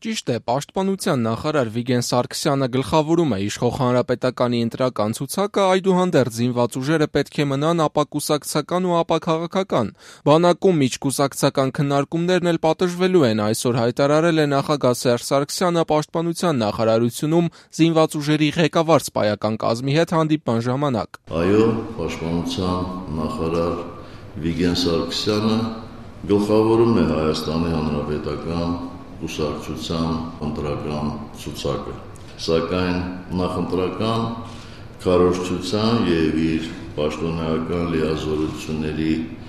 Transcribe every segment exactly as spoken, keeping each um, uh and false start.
Ճիշտ է, Պաշտպանության նախարար Վիգեն Սարգսյանը գլխավորում է իշխող հանրապետականի ընտրական ցուցակը, այդուհանդերձ զինված ուժերը պետք է մնան ապակուսակցական ու ապաքաղաքական։ Բանակում միջկուսակցական քննարկումներն էլ պատժվելու են, այսօր հայտարարել է նախագահ Սերժ Սարգսյանը Պաշտպանության նախարարությունում զինված ուժերի ղեկավար սպայական կազմի հետ հանդիպման ժամանակ։ Այո, Պաշտպանության նախարար Վիգեն Սարգսյանը գլխավորում է Հայաստանի Հանրապետական կուսակցության ընտրական ցուցակը, սակայն նախընտրական քարոզչության եւ իր պաշտոնական լիազորությունների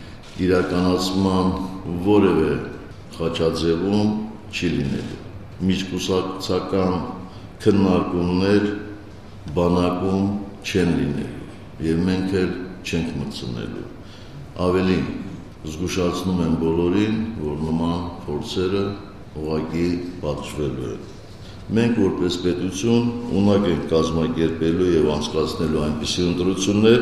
իրականացման որևէ խաչաձևում չի լինելու։ Միջկուսակցական քննարկումներ բանակում չեն լինելու եւ մենք էլ չենք մտցնելու։ Ավելին, զգուշացնում եմ բոլորին, որ նման փորձերը ուղղակի պատժվելու են։ Մենք որպես պետություն ունակ ենք կազմակերպելու եւ անցկացնելու այնպիսի ընտրություններ,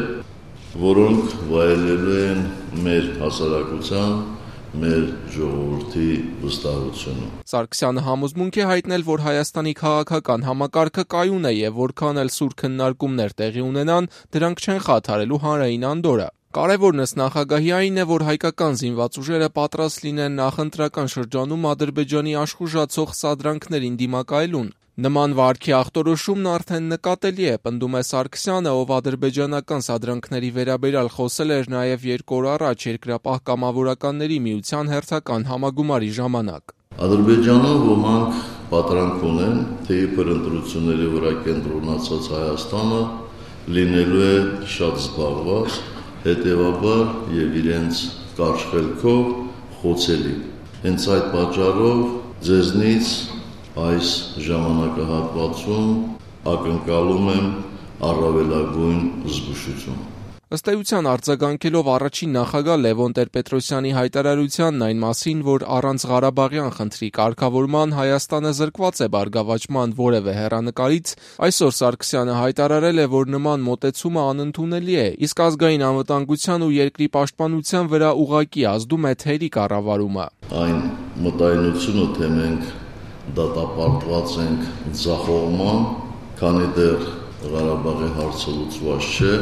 որոնք վայելելու են մեր հասարակության, մեր ժողովրդի վստահությունը։ Սարգսյանը համոզմունք է հայտնել, որ Հայաստանի քաղաքական համակարգը կայուն է եւ որքան էլ սուր քննարկումներ տեղի ունենան, դրանք չեն խաթարելու հանրային անդորրը։ Կարևորն ըստ նախագահի այն է, որ հայկական զինված ուժերը պատրաստ լինեն նախընտրական շրջանում Ադրբեջանի աշխուժացող սադրանքներին դիմակայելուն։ Նման վարքի ախտորոշումն արդեն նկատելի է, պնդում է Սարգսյանը, ով ադրբեջանական սադրանքների վերաբերյալ խոսել էր նաև երկու օր առաջ Երկրապահ կամավորականների միության հերթական համագումարի ժամանակ։ Ադրբեջանում ոմանք պատրանք ունեն, թե իբր ընտրությունների վրա կենտրոնացած Հայաստանը լինելու է շատ զբաղված, հետևաբար եւ իրենց կարճ խելքով խոցելի։ Հենց այդ պատճառով ձեզնից այս ժամանակահատվածում ակնկալում եմ առավելագույն զգուշություն։ Ըստ էության արձագանքելով առաջին նախագահ Լևոն Տեր-Պետրոսյանի հայտարարությանն այն մասին, որ առանց Ղարաբաղյան խնդրի կարգավորման Հայաստանը զրկված է բարգավաճման որևէ հեռանկարից, այսօր Սարգսյանը հայտարարել է, որ նման մոտեցումը անընդունելի է, իսկ ազգային անվտանգության ու երկրի պաշտպանության վրա ուղղակի ազդում է թերի կառավարումը։ Այն մտայնությունը, թե մենք դատապարտված ենք ձախողման, քանի դեռ Ղարաբաղի հարցը լուծված չէ,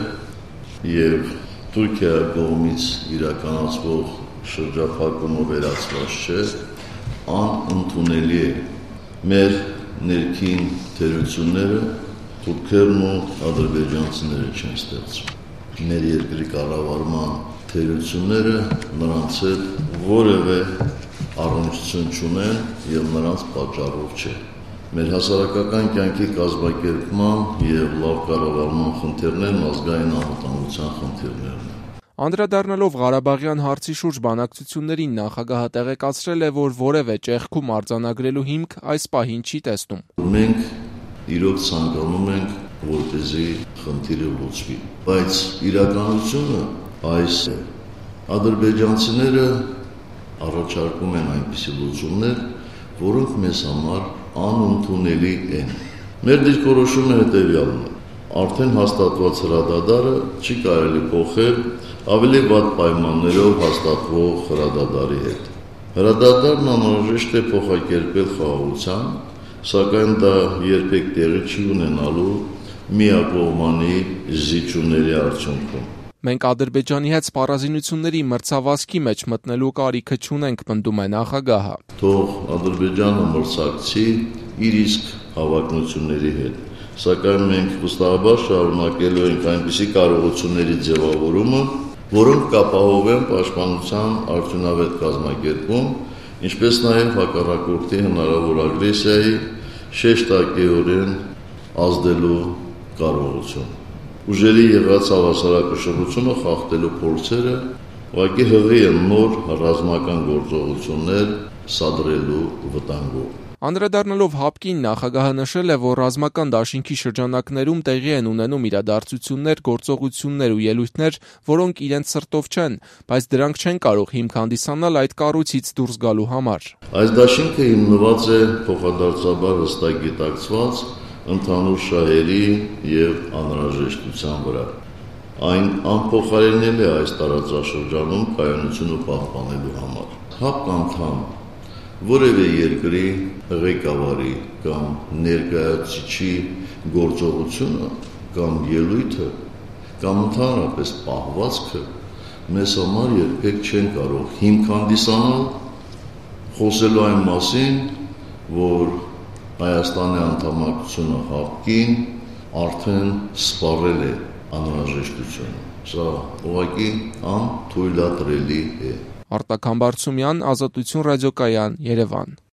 եւ Թուրքիայի կողմից իրականացվող շրջափակումը վերացված չէ, անընդունելի է։ Մեր ներքին թերությունները թուրքերն ու ադրբեջանցիները չեն ստեղծում։ Մեր երկրի կառավարման թերությունները նրանց հետ որևէ առնչություն չունեն եւ նրանց պատճառով չէ։ Մեր հասարակական կյանքի կազմակերպման եւ լավ կառավարման խնդիրներն ազգային անվտանգության խնդիրներն են։ Անդրադառնալով Ղարաբաղյան հարցի շուրջ բանակցություններին նախագահը տեղեկացրել է, որ որևէ ճեղքում արձանագրելու հիմք այս պահին չի տեսնում։ Մենք իրոք ցանկանում ենք, որպեսզի խնդիրը լուծվի, բայց իրականությունը այս է։ Ադրբեջանցիները առաջարկում են այնպիսի լուծումներ, որոնք մեզ համար անընդունելի են։ Մեր դիրքորոշումը հետևյալն է. արդեն հաստատված հրադադարը չի կարելի փոխել ավելի վատ պայմաններով հաստատվող հրադադարի հետ։ Հրադադարն անհրաժեշտ է փոխակերպել խաղաղության, սակայն դա երբեք տեղի չի ունենալու միակողմանի զիջումների արդյունքում։ Մենք Ադրբեջանի հետ սպառազինությունների մրցավազքի մեջ մտնելու կարիքը չունենք, պնդում է նախագահը։ Թող Ադրբեջանը մրցակցի իր իսկ հավակնությունների հետ, սակայն մենք վստահաբար շարունակելու ենք այնպիսի կարողությունների ձևավորումը, որոնք կապահովեն պաշտպանության արդյունավետ կազմակերպում, ինչպես նաև հակառակորդի հնարավոր ագրեսիայի շեշտակիորեն ազդելու կարողություն։ Ուժերի եղած հավասարակշռությունը խախտելու փորձերը ուղղակի հղի են նոր ռազմական գործողություններ սադրելու վտանգով։ Անդրադառնալով ՀԱՊԿ-ին նախագահը նշել է, որ ռազմական դաշինքի շրջանակներում տեղի են ունենում իրադարձություններ, գործողություններ ու ելույթներ, որոնք իրենց սրտով չեն, բայց դրանք չեն կարող հիմք հանդիսանալ այդ կառույցից դուրս գալու համար։ Այս դաշինքը հիմնված է փոխադարձաբար հստակ գիտակցված ընդհանուր շահերի եւ անհրաժեշտության վրա։ Այն անփոխարինելի է այս տարածաշրջանում կայունությունը պահպանելու համար։ ՀԱՊԿ անդամ որևէ երկրի ղեկավարի կամ ներկայացուցիչի գործողությունը կամ ելույթը կամ ընդհանրապես պահվածքը մեզ համար երբեք չեն կարող հիմք հանդիսանալ խոսելու այն մասին, որ Հայաստանի անդամակցությունը ՀԱՊԿ-ին արդեն սպառել է անհրաժեշտությունը։ Սա ուղղակի անթույլատրելի է։ Արտակ Համբարձումյան, Ազատություն ռադիոկայան, Երևան։